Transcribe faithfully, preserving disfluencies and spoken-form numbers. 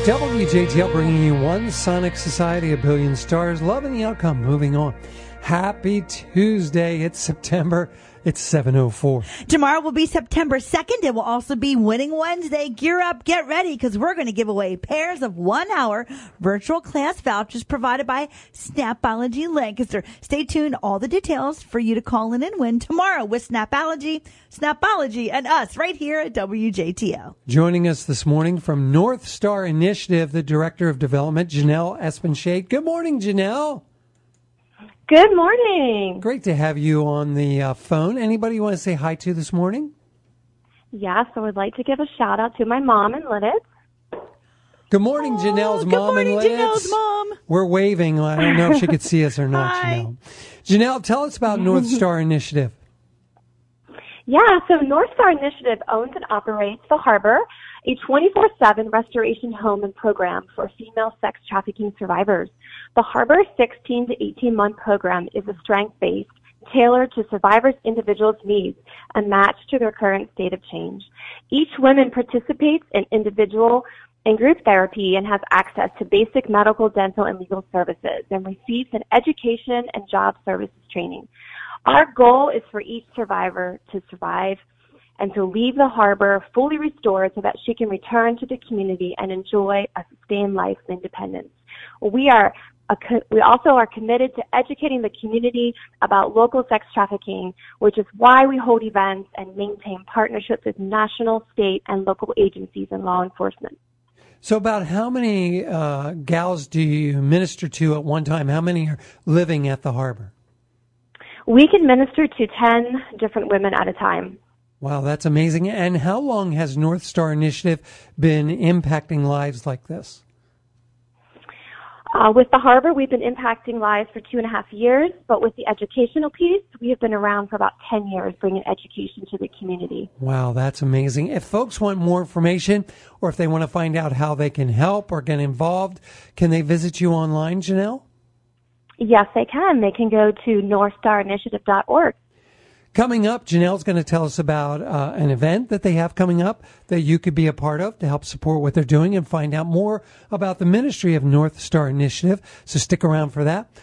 W J T L bringing you one Sonic Society, a billion stars, loving the outcome, moving on. Happy Tuesday. It's September. It's seven oh four. Tomorrow will be September second. It will also be Winning Wednesday. Gear up, get ready, because we're going to give away pairs of one-hour virtual class vouchers provided by Snapology Lancaster. Stay tuned. All the details for you to call in and win tomorrow with Snapology, Snapology, and us right here at W J T L. Joining us this morning from North Star Initiative, the Director of Development, Janelle Espenshade. Good morning, Janelle. Good morning. Great to have you on the uh, phone. Anybody you want to say hi to this morning? Yes, I would like to give a shout out to my mom in Lidditz. Good morning, Janelle's oh, mom good morning, in Lidditz. Janelle's mom. We're waving. I don't know if she could see us or not, Hi. Janelle. Janelle, tell us about North Star Initiative. Yeah, so North Star Initiative owns and operates The Harbor, a twenty-four seven restoration home and program for female sex trafficking survivors. The Harbor sixteen to eighteen month program is a strength-based, tailored to survivors' individuals' needs and matched to their current state of change. Each woman participates in individual and group therapy and has access to basic medical, dental, and legal services and receives an education and job services training. Our goal is for each survivor to survive and to leave the harbor fully restored so that she can return to the community and enjoy a sustained life of independence. We are a, we also are committed to educating the community about local sex trafficking, which is why we hold events and maintain partnerships with national, state, and local agencies and law enforcement. So about how many uh, gals do you minister to at one time? How many are living at the harbor? We can minister to ten different women at a time. Wow, that's amazing. And how long has North Star Initiative been impacting lives like this? Uh, with the Harbor, we've been impacting lives for two and a half years, but with the educational piece, we have been around for about ten years, bringing education to the community. Wow, that's amazing. If folks want more information or if they want to find out how they can help or get involved, can they visit you online, Janelle? Yes, they can. They can go to north star initiative dot org. Coming up, Janelle's going to tell us about uh, an event that they have coming up that you could be a part of to help support what they're doing and find out more about the ministry of North Star Initiative. So stick around for that.